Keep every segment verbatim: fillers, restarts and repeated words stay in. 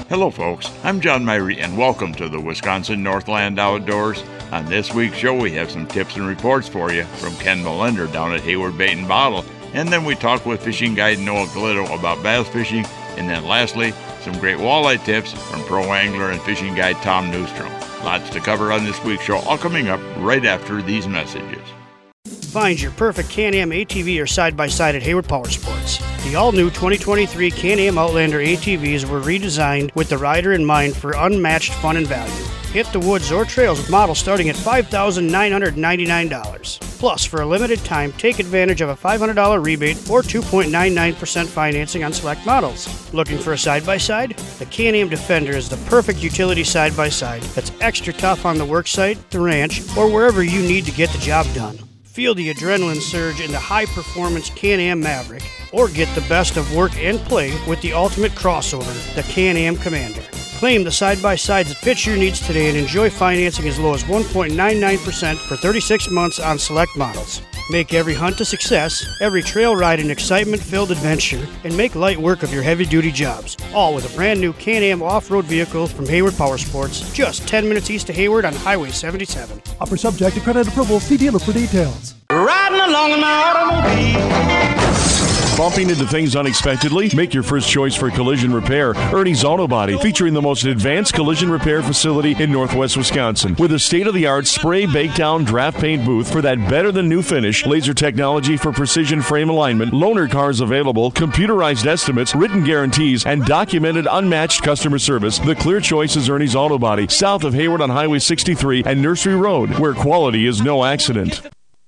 Hello folks, I'm John Myrie and welcome to the Wisconsin Northland Outdoors. On this week's show we have some tips and reports for you from Ken Melinder down at Hayward Bait and Bottle, and then we talk with fishing guide Noah Glitto about bass fishing, and then lastly, some great walleye tips from pro angler and fishing guide Tom Newstrom. Lots to cover on this week's show, all coming up right after these messages. Find your perfect Can-Am A T V or side-by-side at Hayward Power Sports. The all-new twenty twenty-three Can-Am Outlander A T Vs were redesigned with the rider in mind for unmatched fun and value. Hit the woods or trails with models starting at five thousand nine hundred ninety-nine dollars. Plus, for a limited time, take advantage of a five hundred dollars rebate or two point nine nine percent financing on select models. Looking for a side-by-side? The Can-Am Defender is the perfect utility side-by-side that's extra tough on the worksite, the ranch, or wherever you need to get the job done. Feel the adrenaline surge in the high-performance Can-Am Maverick, or get the best of work and play with the ultimate crossover, the Can-Am Commander. Claim the side-by-sides that fit your needs today and enjoy financing as low as one point nine nine percent for thirty-six months on select models. Make every hunt a success, every trail ride an excitement-filled adventure, and make light work of your heavy-duty jobs, all with a brand-new Can-Am off-road vehicle from Hayward Power Sports, just ten minutes east of Hayward on Highway seventy-seven. Offer subject to credit approval. See dealer for details. Riding along in my automobile. Bumping into things unexpectedly? Make your first choice for collision repair. Ernie's Auto Body, featuring the most advanced collision repair facility in Northwest Wisconsin. With a state-of-the-art spray, bake down, draft paint booth for that better-than-new finish, laser technology for precision frame alignment, loaner cars available, computerized estimates, written guarantees, and documented unmatched customer service, the clear choice is Ernie's Auto Body, south of Hayward on Highway sixty-three and Nursery Road, where quality is no accident.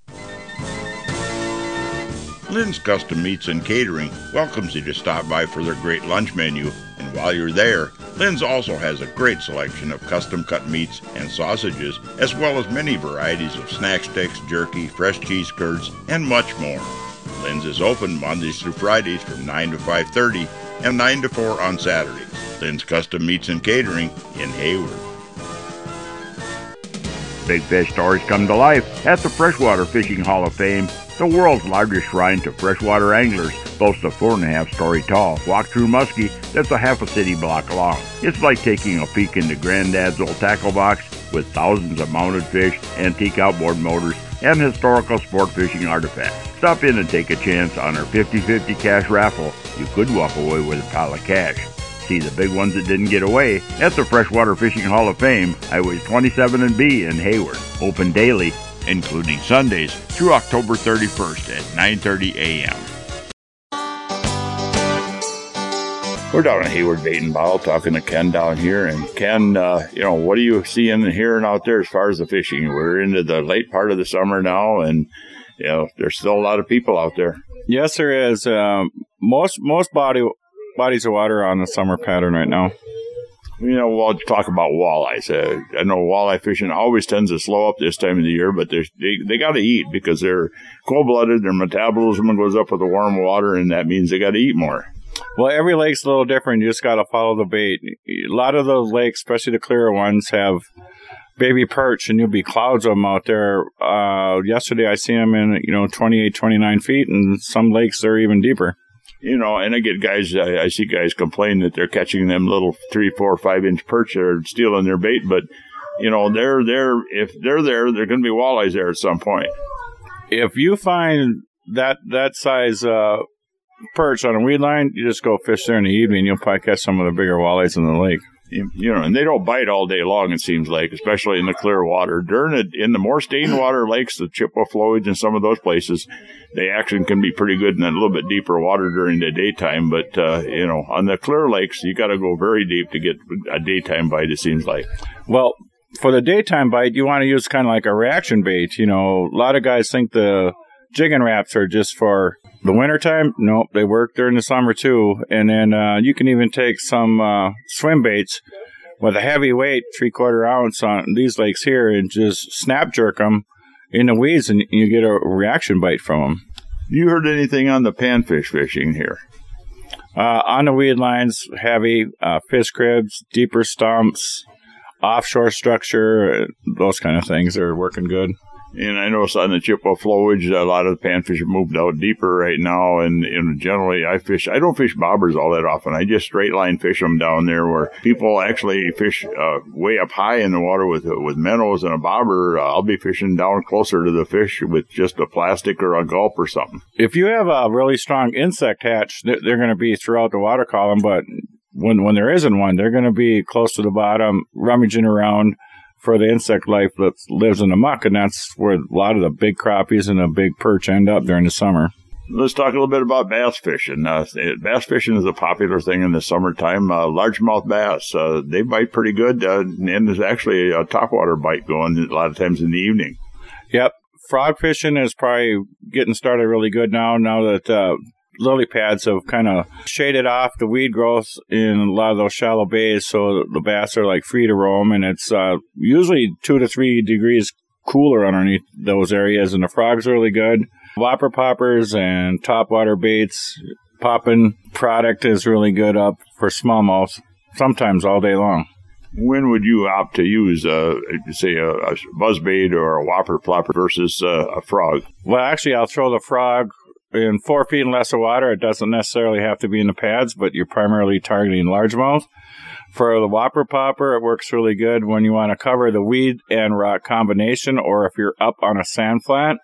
Lynn's Custom Meats and Catering welcomes you to stop by for their great lunch menu, and while you're there, Lynn's also has a great selection of custom-cut meats and sausages, as well as many varieties of snack sticks, jerky, fresh cheese curds, and much more. Lynn's is open Mondays through Fridays from nine to five thirty and nine to four on Saturdays. Lynn's Custom Meats and Catering in Hayward. Big fish stories come to life at the Freshwater Fishing Hall of Fame. The world's largest shrine to freshwater anglers boasts a four and a half story tall walk-through muskie that's a half a city block long. It's like taking a peek into Granddad's old tackle box with thousands of mounted fish, antique outboard motors, and historical sport fishing artifacts. Stop in and take a chance on our fifty-fifty cash raffle. You could walk away with a pile of cash. See the big ones that didn't get away at the Freshwater Fishing Hall of Fame, Highways twenty-seven and B in Hayward. Open daily, including Sundays, through October thirty-first at nine thirty a.m. We're down at Hayward Bait and Bottle talking to Ken down here. And Ken, uh, you know, what are you seeing and hearing out there as far as the fishing? We're into the late part of the summer now, and, you know, there's still a lot of people out there. Yes, there is. Um, most most body bodies of water are on the summer pattern right now. You know, we'll talk about walleyes. Uh, I know walleye fishing always tends to slow up this time of the year, but they they got to eat because they're cold-blooded. Their metabolism goes up with the warm water, and that means they got to eat more. Well, every lake's a little different. You just got to follow the bait. A lot of those lakes, especially the clearer ones, have baby perch, and you'll be clouds of them out there. Uh, yesterday, I seen them in, you know, twenty-eight, twenty-nine feet, and some lakes are even deeper. You know, and I get guys, I, I see guys complain that they're catching them little three, four, five inch perch that are stealing their bait, but, you know, they're there. If they're there, they're going to be walleyes there at some point. If you find that that size uh, perch on a weed line, you just go fish there in the evening. You'll probably catch some of the bigger walleyes in the lake. You, you know, and they don't bite all day long, it seems like, especially in the clear water. During it, in the more stained water lakes, the Chippewa flowage and some of those places, the action can be pretty good in a little bit deeper water during the daytime. But, uh, you know, on the clear lakes, you got to go very deep to get a daytime bite, it seems like. Well, for the daytime bite, you want to use kind of like a reaction bait. You know, a lot of guys think the jigging wraps are just for the wintertime. Nope, they work during the summer too. And then uh, you can even take some uh, swim baits with a heavy weight, three-quarter ounce on these lakes here, and just snap jerk them in the weeds, and you get a reaction bite from them. You heard anything on the panfish fishing here? Uh, on the weed lines, heavy, uh, fish cribs, deeper stumps, offshore structure, those kind of things are working good. And I notice on the Chippewa flowage, a lot of the panfish have moved out deeper right now. And, and generally, I fish, I don't fish bobbers all that often. I just straight line fish them down there where people actually fish uh, way up high in the water with with minnows and a bobber. Uh, I'll be fishing down closer to the fish with just a plastic or a gulp or something. If you have a really strong insect hatch, they're, they're going to be throughout the water column, but when, when there isn't one, they're going to be close to the bottom, rummaging around for the insect life that lives in the muck, and that's where a lot of the big crappies and the big perch end up during the summer. Let's talk a little bit about bass fishing. Uh, bass fishing is a popular thing in the summertime. Uh, largemouth bass, uh, they bite pretty good, uh, and there's actually a topwater bite going a lot of times in the evening. Yep. Frog fishing is probably getting started really good now, now that uh, lily pads have kind of shaded off the weed growth in a lot of those shallow bays, so the bass are like free to roam, and it's uh, usually two to three degrees cooler underneath those areas, and the frogs are really good. Whopper poppers and topwater baits, popping product is really good up for smallmouth, sometimes all day long. When would you opt to use, uh, say, a, a buzzbait or a whopper plopper versus uh, a frog? Well, actually, I'll throw the frog in four feet and less of water. It doesn't necessarily have to be in the pads, but you're primarily targeting largemouth. For the whopper popper, it works really good when you want to cover the weed and rock combination, or if you're up on a sand flat.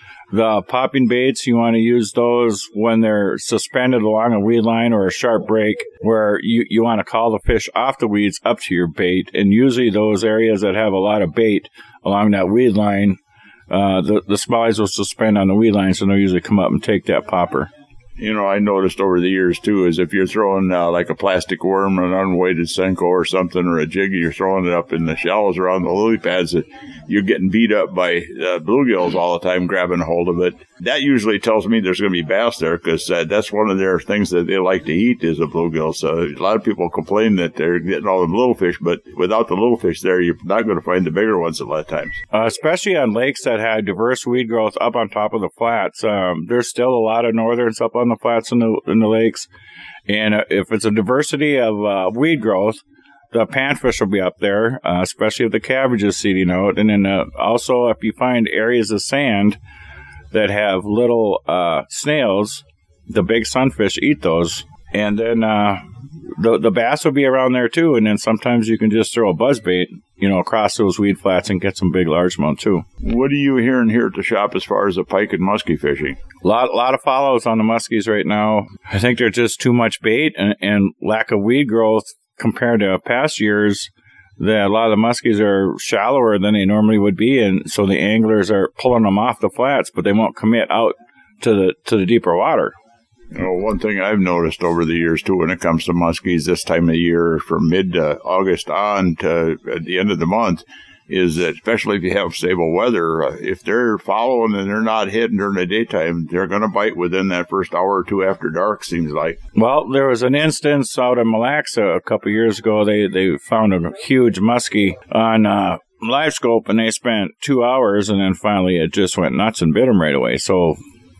The popping baits, you want to use those when they're suspended along a weed line or a sharp break, where you, you want to call the fish off the weeds up to your bait. And usually those areas that have a lot of bait along that weed line, Uh, the, the smallies will suspend on the weed lines, and they'll usually come up and take that popper. You know, I noticed over the years, too, is if you're throwing uh, like a plastic worm, an unweighted Senko or something, or a jiggy, you're throwing it up in the shallows around the lily pads, that you're getting beat up by uh, bluegills all the time grabbing a hold of it. That usually tells me there's going to be bass there, because uh, that's one of their things that they like to eat is a bluegill. So a lot of people complain that they're getting all the little fish, but without the little fish there, you're not going to find the bigger ones a lot of times. Uh, especially on lakes that had diverse weed growth up on top of the flats. Um, there's still a lot of northerns up on the flats in the, in the lakes. And uh, if it's a diversity of uh, weed growth, the panfish will be up there, uh, especially if the cabbage is seeding out. And then uh, also if you find areas of sand that have little uh, snails, the big sunfish eat those. And then uh, the the bass will be around there too. And then sometimes you can just throw a buzzbait, you know, across those weed flats and get some big largemouth too. What are you hearing here at the shop as far as the pike and muskie fishing? A lot, lot of follows on the muskies right now. I think there's just too much bait and, and lack of weed growth compared to past years. That a lot of the muskies are shallower than they normally would be, and so the anglers are pulling them off the flats, but they won't commit out to the to the deeper water. You know, one thing I've noticed over the years, too, when it comes to muskies this time of year, from mid-August on to at the end of the month, is that especially if you have stable weather, uh, if they're following and they're not hitting during the daytime, they're going to bite within that first hour or two after dark, seems like. Well, there was an instance out in Mille Lacs a couple years ago. They, they found a huge muskie on uh, live scope, and they spent two hours, and then finally it just went nuts and bit them right away. So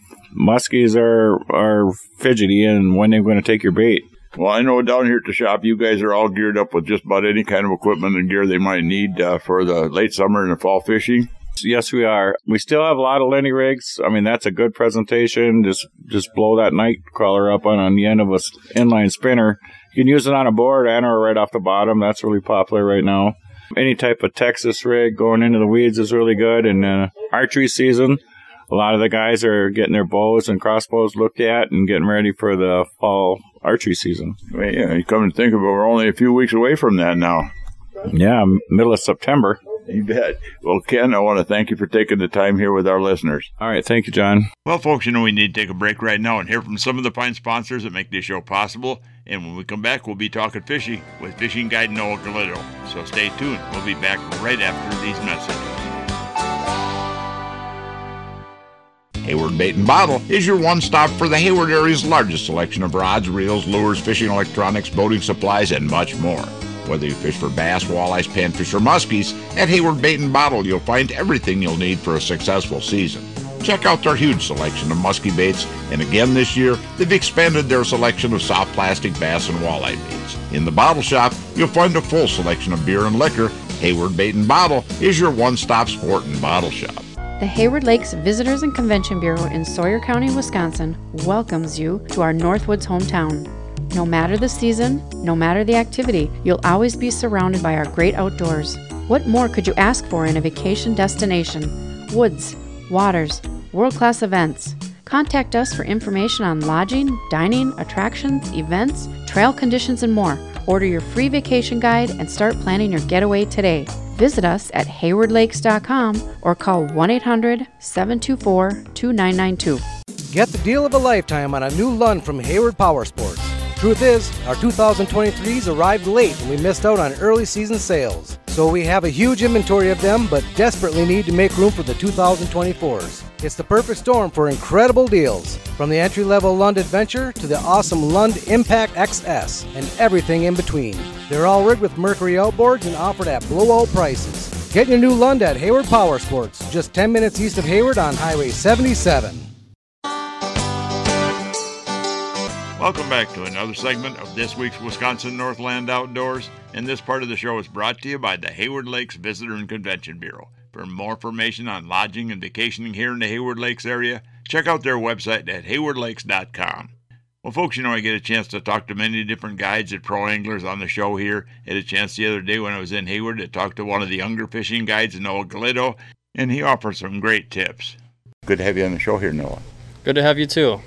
muskies are are fidgety, and when they're going to take your bait. Well, I know down here at the shop, you guys are all geared up with just about any kind of equipment and gear they might need uh, for the late summer and the fall fishing. Yes, we are. We still have a lot of Lenny rigs. I mean, that's a good presentation. Just just blow that night crawler up on, on the end of a inline spinner. You can use it on a board and or right off the bottom. That's really popular right now. Any type of Texas rig going into the weeds is really good. And uh, archery season, a lot of the guys are getting their bows and crossbows looked at and getting ready for the fall archery season. Well, yeah, you come to think of it, we're only a few weeks away from that now. Yeah, middle of September. You bet. Well, Ken, I want to thank you for taking the time here with our listeners. All right, thank you, John. Well, folks, you know we need to take a break right now and hear from some of the fine sponsors that make this show possible. And when we come back, we'll be talking fishing with fishing guide Noah Galindo. So stay tuned. We'll be back right after these messages. Hayward Bait and Bottle is your one-stop for the Hayward area's largest selection of rods, reels, lures, fishing electronics, boating supplies, and much more. Whether you fish for bass, walleyes, panfish, or muskies, at Hayward Bait and Bottle you'll find everything you'll need for a successful season. Check out their huge selection of muskie baits, and again this year, they've expanded their selection of soft plastic bass and walleye baits. In the bottle shop, you'll find a full selection of beer and liquor. Hayward Bait and Bottle is your one-stop sport and bottle shop. The Hayward Lakes Visitors and Convention Bureau in Sawyer County, Wisconsin welcomes you to our Northwoods hometown. No matter the season, no matter the activity, you'll always be surrounded by our great outdoors. What more could you ask for in a vacation destination? Woods, waters, world-class events. Contact us for information on lodging, dining, attractions, events, trail conditions, and more. Order your free vacation guide and start planning your getaway today. Visit us at hayward lakes dot com or call one eight hundred, seven two four, two nine nine two. Get the deal of a lifetime on a new Lund from Hayward Power Sports. Truth is, our two thousand twenty-threes arrived late and we missed out on early season sales. So we have a huge inventory of them, but desperately need to make room for the two thousand twenty-fours. It's the perfect storm for incredible deals, from the entry-level Lund Adventure to the awesome Lund Impact X S and everything in between. They're all rigged with Mercury outboards and offered at blowout prices. Get your new Lund at Hayward Power Sports, just ten minutes east of Hayward on Highway seventy-seven. Welcome back to another segment of this week's Wisconsin Northland Outdoors, and this part of the show is brought to you by the Hayward Lakes Visitor and Convention Bureau. For more information on lodging and vacationing here in the Hayward Lakes area, check out their website at hayward lakes dot com. Well, folks, you know, I get a chance to talk to many different guides and pro anglers on the show here. I had a chance the other day when I was in Hayward to talk to one of the younger fishing guides, Noah Galido, and he offered some great tips. Good to have you on the show here, Noah. Good to have you, too.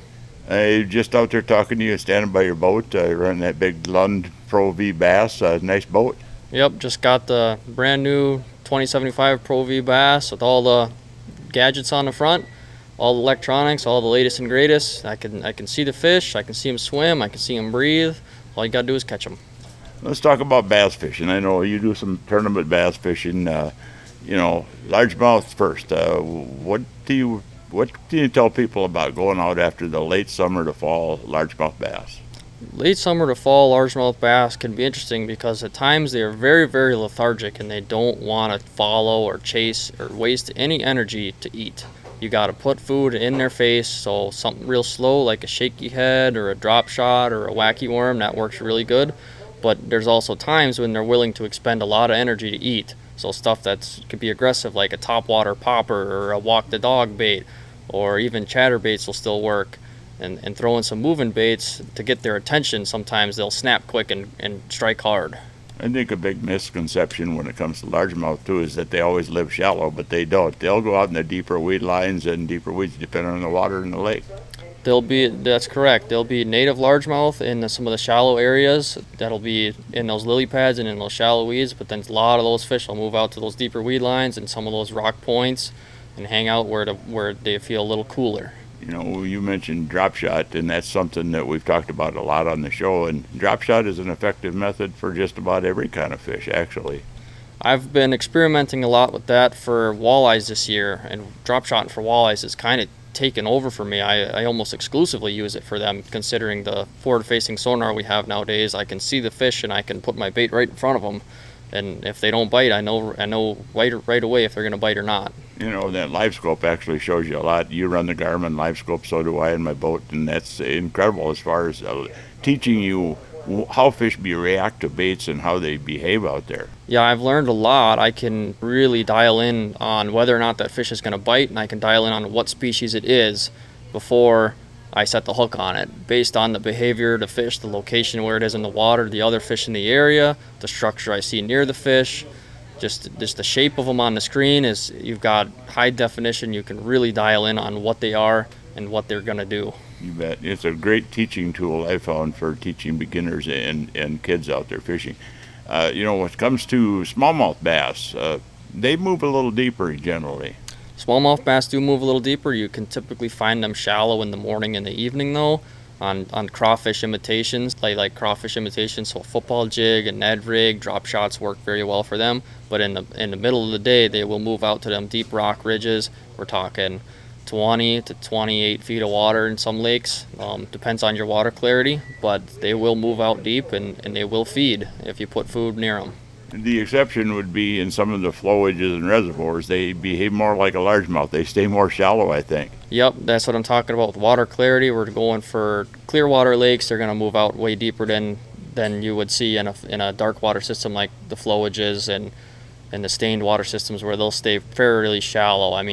I just out there talking to you, standing by your boat, uh, running that big Lund Pro V Bass. Uh, nice boat. Yep, just got the brand new twenty seventy-five Pro V Bass with all the gadgets on the front, all the electronics, all the latest and greatest. I can I can see the fish, I can see them swim, I can see them breathe. All you gotta do is catch them. Let's talk about bass fishing. I know you do some tournament bass fishing. Uh, you know, largemouth first. Uh, what do you what do you tell people about going out after the late summer to fall largemouth bass? Late summer to fall largemouth bass can be interesting because at times they are very, very lethargic and they don't want to follow or chase or waste any energy to eat. You got to put food in their face, so something real slow like a shaky head or a drop shot or a wacky worm, that works really good. But there's also times when they're willing to expend a lot of energy to eat. So stuff that could be aggressive like a topwater popper or a walk the dog bait, or even chatterbaits will still work. And, and throwing some moving baits to get their attention, sometimes they'll snap quick and, and strike hard. I think a big misconception when it comes to largemouth too is that they always live shallow, but they don't. They'll go out in the deeper weed lines and deeper weeds depending on the water in the lake. They'll be, that's correct. They'll be native largemouth in the, some of the shallow areas. That'll be in those lily pads and in those shallow weeds, but then a lot of those fish will move out to those deeper weed lines and some of those rock points and hang out where the, where they feel a little cooler. You know, you mentioned drop shot, and that's something that we've talked about a lot on the show, and drop shot is an effective method for just about every kind of fish, actually. I've been experimenting a lot with that for walleyes this year, and drop shotting for walleyes is kind of taken over for me. I, I almost exclusively use it for them, considering the forward-facing sonar we have nowadays. I can see the fish, and I can put my bait right in front of them. And if they don't bite, I know I know right, right away if they're going to bite or not. You know, that live scope actually shows you a lot. You run the Garmin live scope, so do I in my boat, and that's incredible as far as uh, teaching you how fish be react to baits and how they behave out there. Yeah, I've learned a lot. I can really dial in on whether or not that fish is going to bite, and I can dial in on what species it is before I set the hook on it, based on the behavior of the fish, the location where it is in the water, the other fish in the area, the structure I see near the fish, just just the shape of them on the screen. Is you've got high definition. You can really dial in on what they are and what they're going to do. You bet. It's a great teaching tool I found for teaching beginners and, and kids out there fishing. Uh, you know, when it comes to smallmouth bass, uh, they move a little deeper generally. Smallmouth bass do move a little deeper. You can typically find them shallow in the morning and the evening, though, on, on crawfish imitations, like, like crawfish imitations. So a football jig, a Ned rig, drop shots work very well for them. But in the in the middle of the day, they will move out to them deep rock ridges. We're talking twenty to twenty-eight feet of water in some lakes. Um, depends on your water clarity, but they will move out deep and, and they will feed if you put food near them. The exception would be in some of the flowages and reservoirs. They behave more like a largemouth. They stay more shallow, I think. Yep, that's what I'm talking about with water clarity. We're going for clear water lakes. They're going to move out way deeper than than you would see in a in a dark water system like the flowages and and the stained water systems, where they'll stay fairly shallow. I mean,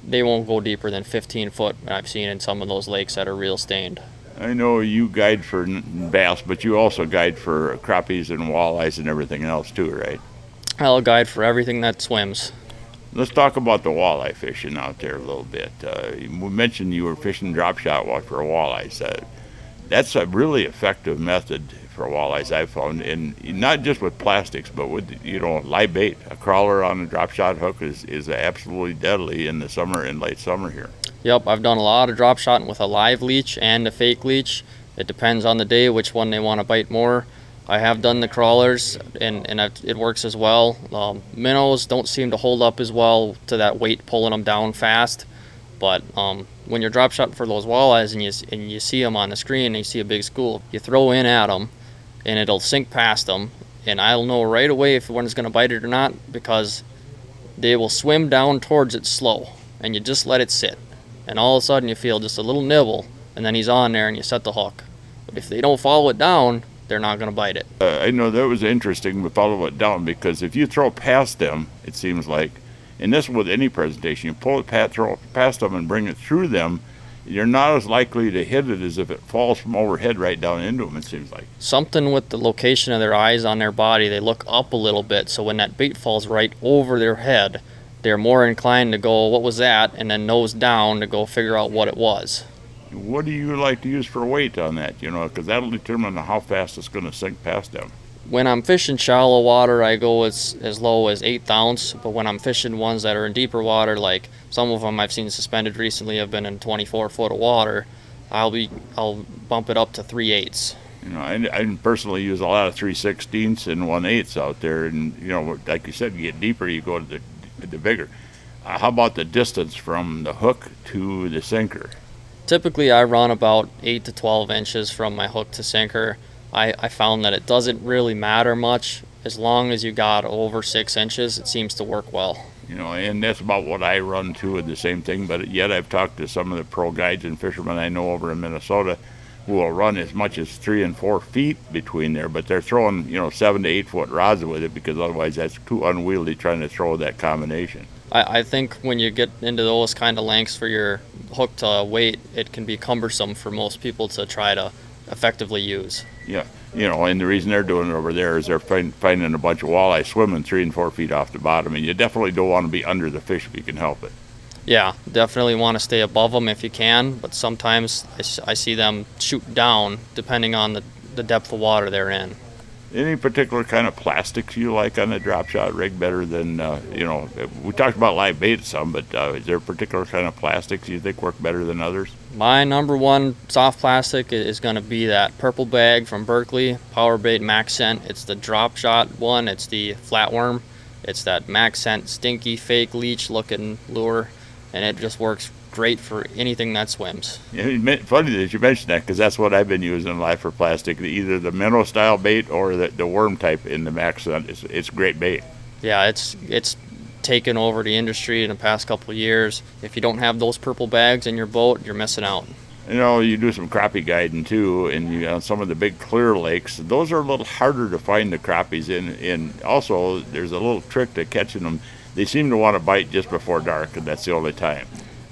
they won't go deeper than fifteen foot. I've seen in some of those lakes that are real stained. I know you guide for bass, but you also guide for crappies and walleyes and everything else too, right? I'll guide for everything that swims. Let's talk about the walleye fishing out there a little bit. Uh, we mentioned you were fishing drop shot for walleyes. Uh, that's a really effective method for walleyes I've found, and not just with plastics, but with, you know, live bait. A crawler on a drop shot hook is, is absolutely deadly in the summer and late summer here. Yep, I've done a lot of drop shotting with a live leech and a fake leech. It depends on the day which one they want to bite more. I have done the crawlers, and, and it works as well. Um, minnows don't seem to hold up as well to that weight pulling them down fast. But um, when you're drop shotting for those walleyes and you, and you see them on the screen and you see a big school, you throw in at them and it'll sink past them. And I'll know right away if one's going to bite it or not, because they will swim down towards it slow and you just let it sit. And all of a sudden you feel just a little nibble and then he's on there and you set the hook. But if they don't follow it down, they're not going to bite it. Uh, I know that was interesting to follow it down, because if you throw past them, it seems like, and this with any presentation, you pull it past, throw it past them and bring it through them, you're not as likely to hit it as if it falls from overhead right down into them, it seems like. Something with the location of their eyes on their body, they look up a little bit, so when that bait falls right over their head, they're more inclined to go, what was that? And then nose down to go figure out what it was. What do you like to use for weight on that, you know, because that'll determine how fast it's going to sink past them. When I'm fishing shallow water, I go as, as low as eighth ounce, but when I'm fishing ones that are in deeper water, like some of them I've seen suspended recently have been in twenty-four foot of water, I'll be I'll bump it up to three eighths. You know, I, I personally use a lot of three sixteenths and one eighths out there, and you know, like you said, you get deeper, you go to the, the bigger. Uh, how about the distance from the hook to the sinker? Typically, I run about eight to twelve inches from my hook to sinker. I, I found that it doesn't really matter much. As long as you got over six inches, it seems to work well. You know, and that's about what I run too, and the same thing. But yet I've talked to some of the pro guides and fishermen I know over in Minnesota who will run as much as three and four feet between there, but they're throwing, you know, seven to eight foot rods with it, because otherwise that's too unwieldy trying to throw that combination. I, I think when you get into those kind of lengths for your hook to weight, it can be cumbersome for most people to try to effectively use. Yeah, you know, and the reason they're doing it over there is they're find, finding a bunch of walleye swimming three and four feet off the bottom, and you definitely don't want to be under the fish if you can help it. Yeah, definitely want to stay above them if you can, but sometimes I, I see them shoot down depending on the, the depth of water they're in. Any particular kind of plastics you like on the drop shot rig better than, uh, you know, we talked about live bait some, but uh, is there a particular kind of plastics you think work better than others? My number one soft plastic is going to be that purple bag from Berkley, Power Bait Max Scent. It's the drop shot one, it's the flatworm. It's that Max Scent stinky fake leech looking lure, and it just works great for anything that swims. Yeah, it's funny that you mentioned that, because that's what I've been using in life for plastic, either the minnow style bait or the, the worm type in the Max Scent. It's, it's great bait. Yeah, it's it's taken over the industry in the past couple of years. If you don't have those purple bags in your boat, you're missing out. You know, you do some crappie guiding too, and you on some of the big clear lakes, those are a little harder to find the crappies in. And also, there's a little trick to catching them. They seem to want to bite just before dark, and that's the only time.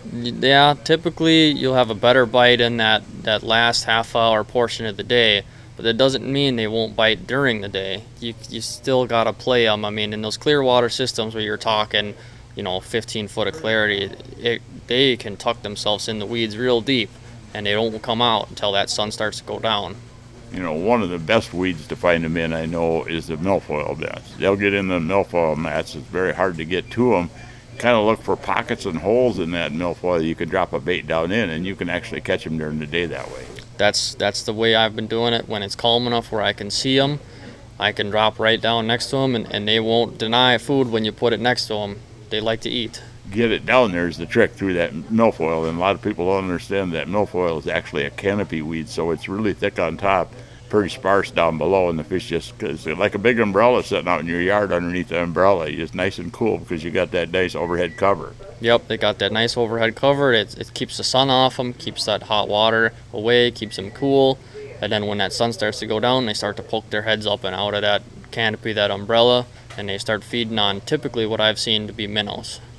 Yeah, typically you'll have a better bite in that, that last half hour portion of the day, but that doesn't mean they won't bite during the day. You you still got to play them. I mean, in those clear water systems where you're talking, you know, fifteen foot of clarity, it, they can tuck themselves in the weeds real deep, and they don't come out until that sun starts to go down. You know, one of the best weeds to find them in, I know, is the milfoil mats. They'll get in the milfoil mats. It's very hard to get to them. Kind of look for pockets and holes in that milfoil you can drop a bait down in, and you can actually catch them during the day that way. That's that's the way I've been doing it. When it's calm enough where I can see them, I can drop right down next to them, and, and they won't deny food when you put it next to them. They like to eat. Get it down there is the trick through that milfoil, and a lot of people don't understand that milfoil is actually a canopy weed, so it's really thick on top, pretty sparse down below, and the fish just, cause like a big umbrella sitting out in your yard underneath the umbrella. It's nice and cool because you got that nice overhead cover. Yep, they got that nice overhead cover. It, it keeps the sun off them, keeps that hot water away, keeps them cool, and then when that sun starts to go down, they start to poke their heads up and out of that canopy, that umbrella, and they start feeding on typically what I've seen to be minnows.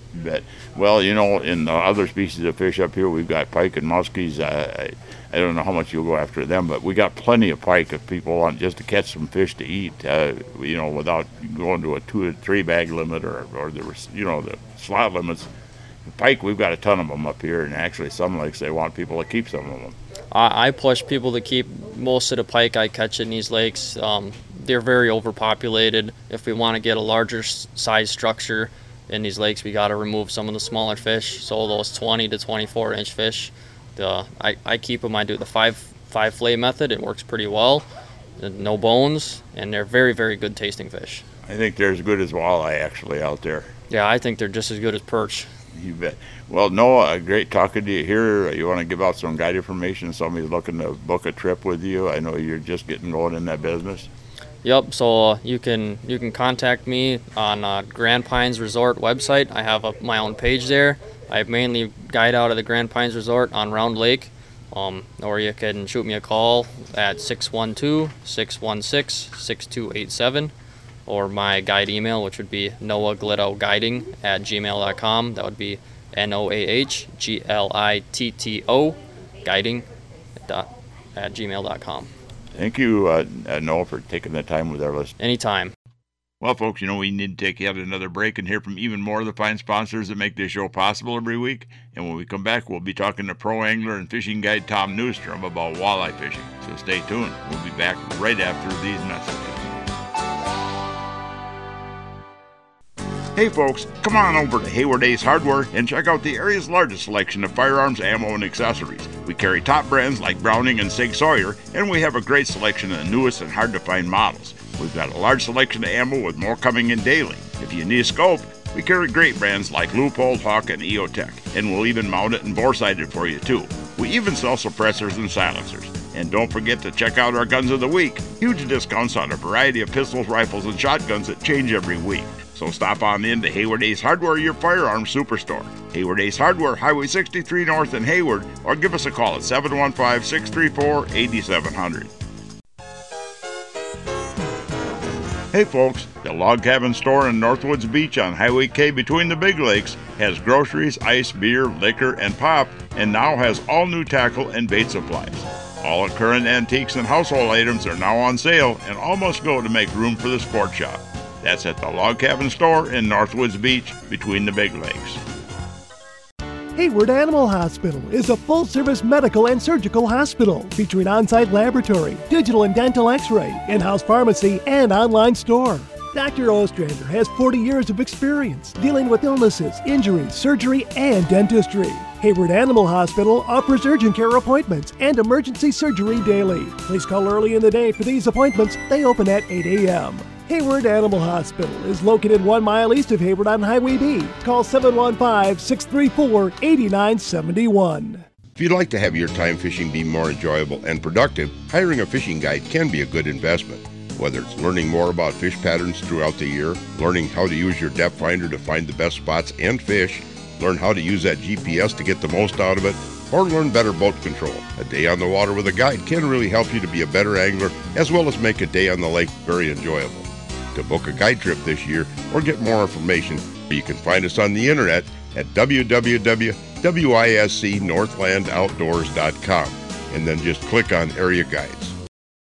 Bet. Well, you know, in the other species of fish up here, we've got pike and muskies. Uh, I, I don't know how much you'll go after them, but we got plenty of pike if people want just to catch some fish to eat, uh, you know, without going to a two or three bag limit or, or the, you know, the slot limits. Pike, we've got a ton of them up here, and actually some lakes, they want people to keep some of them. I, I push people to keep most of the pike I catch in these lakes. Um, they're very overpopulated. If we want to get a larger size structure in these lakes, we got to remove some of the smaller fish. So those twenty to twenty-four inch fish, the I, I keep them. I do the five five fillet method. It works pretty well. No bones, and they're very, very good tasting fish. I think they're as good as walleye actually out there. Yeah, I think they're just as good as perch. You bet. Well, Noah, great talking to you here. You want to give out some guide information? Somebody's looking to book a trip with you. I know you're just getting going in that business. Yep. So uh, you can you can contact me on uh, Grand Pines Resort website. I have a, my own page there. I mainly guide out of the Grand Pines Resort on Round Lake. Um, or you can shoot me a call at six one two, six one six, six two eight seven. Or my guide email, which would be noah glitto guiding at gmail dot com. That would be N O A H G L I T T O guiding dot, at gmail dot com. Thank you, uh, Noah, for taking the time with our list. Anytime. Well, folks, you know, we need to take yet another break and hear from even more of the fine sponsors that make this show possible every week. And when we come back, we'll be talking to pro angler and fishing guide Tom Newstrom about walleye fishing. So stay tuned. We'll be back right after these messages. Hey folks, come on over to Hayward Ace Hardware and check out the area's largest selection of firearms, ammo, and accessories. We carry top brands like Browning and Sig Sauer, and we have a great selection of the newest and hard-to-find models. We've got a large selection of ammo with more coming in daily. If you need a scope, we carry great brands like Leupold, Hawk, and E O Tech, and we'll even mount it and bore-sight it for you too. We even sell suppressors and silencers. And don't forget to check out our Guns of the Week. Huge discounts on a variety of pistols, rifles, and shotguns that change every week. So stop on in to Hayward Ace Hardware, your firearms superstore. Hayward Ace Hardware, Highway sixty-three North in Hayward, or give us a call at seven one five, six three four, eight seven zero zero. Hey folks, the Log Cabin Store in Northwoods Beach on Highway K between the Big Lakes has groceries, ice, beer, liquor, and pop, and now has all new tackle and bait supplies. All current antiques and household items are now on sale, and all must go to make room for the sport shop. That's at the Log Cabin Store in Northwoods Beach between the Big Lakes. Hayward Animal Hospital is a full-service medical and surgical hospital featuring on-site laboratory, digital and dental x-ray, in-house pharmacy, and online store. Doctor Ostrander has forty years of experience dealing with illnesses, injuries, surgery, and dentistry. Hayward Animal Hospital offers urgent care appointments and emergency surgery daily. Please call early in the day for these appointments. They open at eight a.m. Hayward Animal Hospital is located one mile east of Hayward on Highway B. Call seven one five, six three four, eight nine seven one. If you'd like to have your time fishing be more enjoyable and productive, hiring a fishing guide can be a good investment. Whether it's learning more about fish patterns throughout the year, learning how to use your depth finder to find the best spots and fish, learn how to use that G P S to get the most out of it, or learn better boat control. A day on the water with a guide can really help you to be a better angler, as well as make a day on the lake very enjoyable. To book a guide trip this year or get more information, you can find us on the internet at w w w dot wisc northland outdoors dot com and then just click on Area Guides.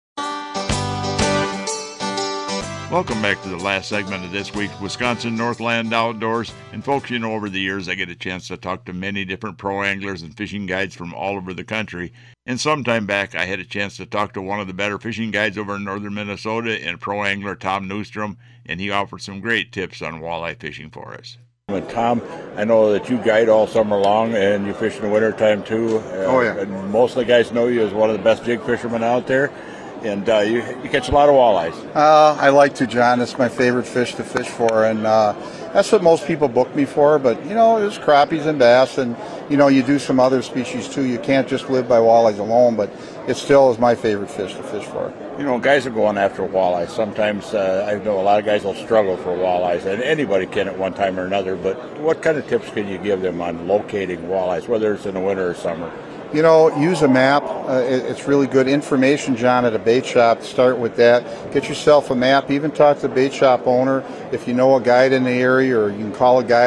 Welcome back to the last segment of this week's Wisconsin Northland Outdoors. And folks, you know, over the years I get a chance to talk to many different pro anglers and fishing guides from all over the country. And sometime back I had a chance to talk to one of the better fishing guides over in northern Minnesota and pro angler Tom Newstrom, and he offered some great tips on walleye fishing for us. And Tom, I know that you guide all summer long and you fish in the wintertime too. Uh, oh yeah. And most of the guys know you as one of the best jig fishermen out there. And uh, you, you catch a lot of walleyes. Uh, I like to, John. It's my favorite fish to fish for, and uh, that's what most people book me for. But, you know, there's crappies and bass, and, you know, you do some other species too. You can't just live by walleyes alone, but it still is my favorite fish to fish for. You know, guys are going after walleyes. Sometimes uh, I know a lot of guys will struggle for walleyes, and anybody can at one time or another. But what kind of tips can you give them on locating walleyes, whether it's in the winter or summer? You know, use a map. Uh, it, it's really good information, John, at a bait shop. Start with that. Get yourself a map. Even talk to the bait shop owner. If you know a guide in the area, or you can call a guide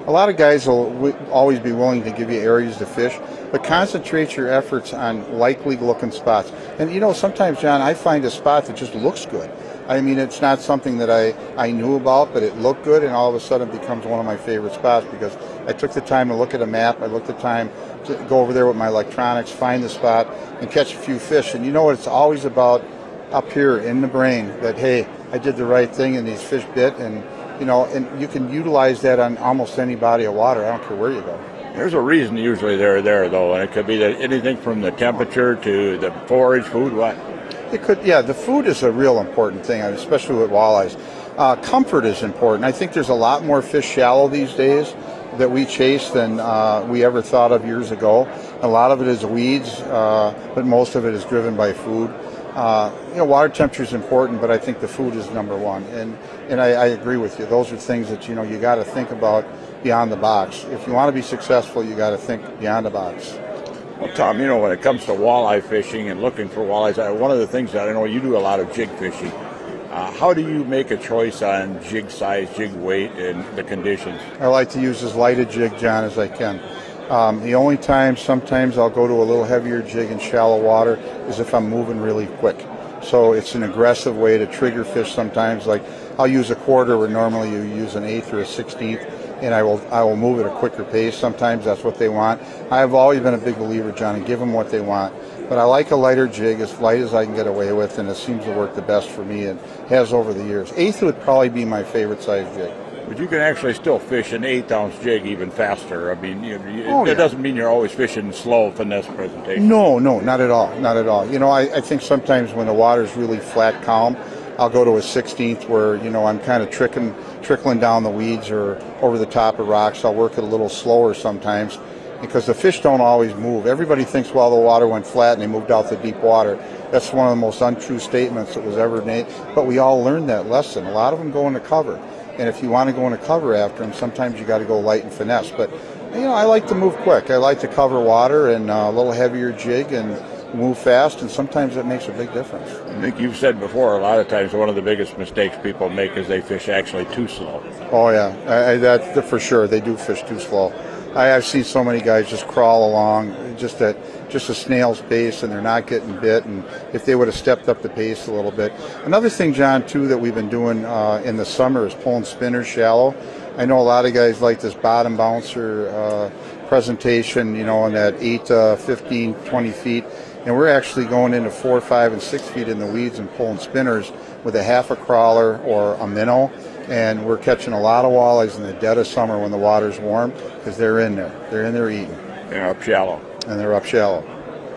a lot of guys will w- always be willing to give you areas to fish, but concentrate your efforts on likely looking spots. And you know, sometimes, John, I find a spot that just looks good. I mean, it's not something that I, I knew about, but it looked good, and all of a sudden it becomes one of my favorite spots because I took the time to look at a map, I looked at the time to go over there with my electronics, find the spot, and catch a few fish. And you know what it's always about up here in the brain, that, hey, I did the right thing and these fish bit, and, you know, and you can utilize that on almost any body of water. I don't care where you go. There's a reason usually they're there, though, and it could be that anything from the temperature to the forage, food, what? It could, yeah, the food is a real important thing, especially with walleyes. Uh, comfort is important. I think there's a lot more fish shallow these days that we chase than uh, we ever thought of years ago. A lot of it is weeds, uh, but most of it is driven by food. Uh, you know, water temperature is important, but I think the food is number one. And and I, I agree with you. Those are things that, you know, you got to think about beyond the box. If you want to be successful, you got to think beyond the box. Well, Tom, you know, when it comes to walleye fishing and looking for walleyes, I, one of the things that I know you do a lot of jig fishing. Uh, how do you make a choice on jig size, jig weight, and the conditions? I like to use as light a jig, John, as I can. Um, the only time sometimes I'll go to a little heavier jig in shallow water is if I'm moving really quick. So it's an aggressive way to trigger fish sometimes. Like I'll use a quarter where normally you use an eighth or a sixteenth, and I will I will move at a quicker pace. Sometimes that's what they want. I've always been a big believer, John, in give them what they want. But I like a lighter jig, as light as I can get away with, and it seems to work the best for me and has over the years. Eighth would probably be my favorite size jig. But you can actually still fish an eighth-ounce jig even faster. I mean, you, you, oh, it yeah. doesn't mean you're always fishing slow finesse presentation. No, no, not at all, not at all. You know, I, I think sometimes when the water's really flat, calm, I'll go to a sixteenth where, you know, I'm kind of trickling, trickling down the weeds or over the top of rocks. I'll work it a little slower sometimes because the fish don't always move. Everybody thinks, well, the water went flat and they moved out to deep water. That's one of the most untrue statements that was ever made. But we all learned that lesson. A lot of them go into cover. And if you want to go into cover after them, sometimes you got to go light and finesse. But, you know, I like to move quick. I like to cover water and uh, a little heavier jig and move fast, and sometimes that makes a big difference. I think you've said before, a lot of times one of the biggest mistakes people make is they fish actually too slow. Oh, yeah, I, I, that for sure. They do fish too slow. I, I've seen so many guys just crawl along just at just a snail's pace, and they're not getting bit. And if they would have stepped up the pace a little bit. Another thing, John, too, that we've been doing uh, in the summer is pulling spinners shallow. I know a lot of guys like this bottom bouncer uh, presentation, you know, in that eight, uh, fifteen, twenty feet. And we're actually going into four, five, and six feet in the weeds and pulling spinners with a half a crawler or a minnow. And we're catching a lot of walleyes in the dead of summer when the water's warm because they're in there. They're in there eating. They're up shallow. And they're up shallow.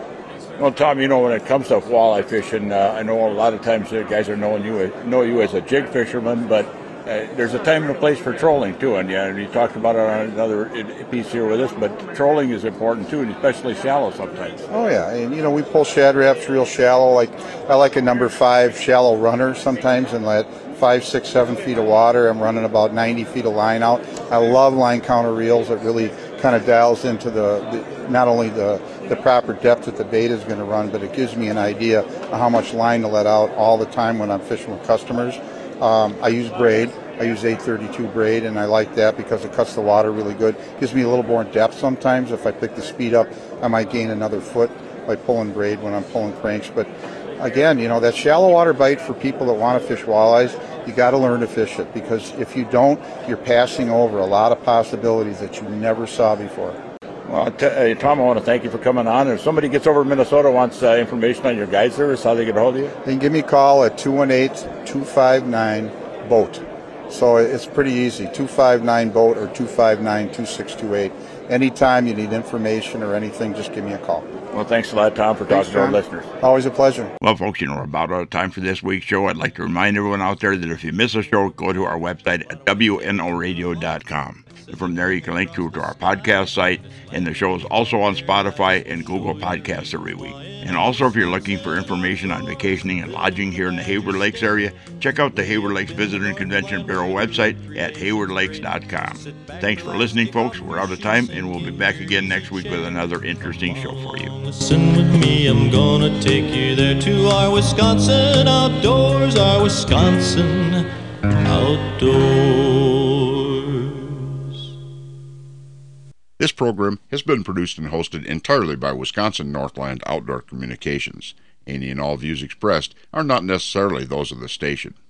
Well, Tom, you know, when it comes to walleye fishing, uh, I know a lot of times the guys are knowing you know you as a jig fisherman, but uh, there's a time and a place for trolling too. And yeah, you talked about it on another piece here with us, but trolling is important too, and especially shallow sometimes. Oh yeah, and you know we pull shad raps real shallow. Like I like a number five shallow runner sometimes, and let five, six, seven feet of water. I'm running about ninety feet of line out. I love line counter reels. It really kind of dials into the, the not only the, the proper depth that the bait is going to run, but it gives me an idea of how much line to let out all the time when I'm fishing with customers. Um, I use braid. I use eight thirty-two braid, and I like that because it cuts the water really good. Gives me a little more depth sometimes. If I pick the speed up, I might gain another foot by pulling braid when I'm pulling cranks. But again, you know, that shallow water bite for people that want to fish walleyes, you got to learn to fish it, because if you don't, you're passing over a lot of possibilities that you never saw before. Well, t- uh, Tom, I want to thank you for coming on. If somebody gets over to Minnesota, wants uh, information on your guide service, how they get a hold of you? They can give me a call at two one eight, two five nine, B O A T. So it's pretty easy, two five nine B O A T or two five nine, two six two eight. Anytime you need information or anything, just give me a call. Well, thanks a lot, Tom, for Thanks, talking to our John. listeners. Always a pleasure. Well, folks, you know, we're about out of time for this week's show. I'd like to remind everyone out there that if you miss a show, go to our website at W N O radio dot com. From there, you can link to, to our podcast site, and the show is also on Spotify and Google Podcasts every week. And also, if you're looking for information on vacationing and lodging here in the Hayward Lakes area, check out the Hayward Lakes Visitor and Convention Bureau website at hayward lakes dot com. Thanks for listening, folks. We're out of time, and we'll be back again next week with another interesting show for you. Listen with me, I'm gonna take you there to our Wisconsin outdoors, our Wisconsin outdoors. This program has been produced and hosted entirely by Wisconsin Northland Outdoor Communications. Any and all views expressed are not necessarily those of the station.